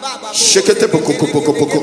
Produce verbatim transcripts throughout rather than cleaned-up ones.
Shekete poko poko poko.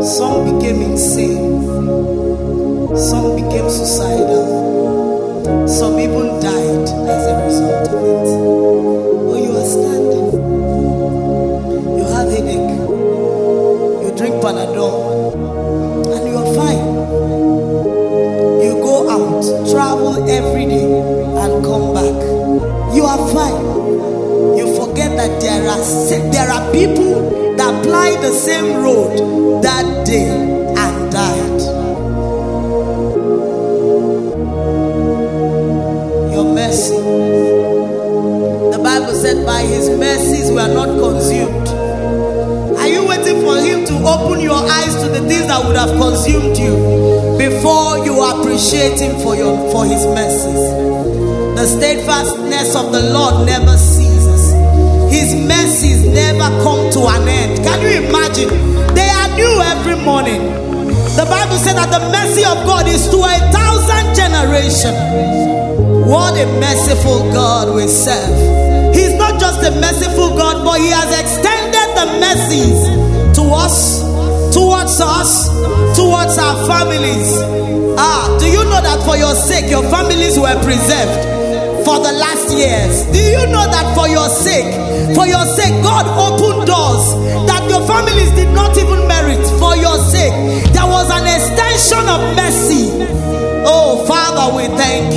Some became insane. Some became suicidal. Some even died as a result of it. Oh, you are standing. You have headache. You drink Panadol. And you are fine. You go out, travel every day, and come back. You are fine. You forget that there are there are people that ply the same road that day and died. Your mercy. The Bible said, by his mercies we are not consumed. Are you waiting for him to open your eyes to the things that would have consumed you before you appreciate him for your for his mercies? The steadfastness of the Lord never ceases. His mercies never come to an end. Can you imagine? They are new every morning. The Bible said that the mercy of God is to a thousand generations. What a merciful God we serve. He's not just a merciful God, but he has extended the mercies to us, towards us, towards our families. Ah, do you know that for your sake, your families were preserved for the last years? Do you know that for your sake, for your sake, God opened doors that your families did not even merit? For your sake, there was an extension of mercy. Oh, Father, we thank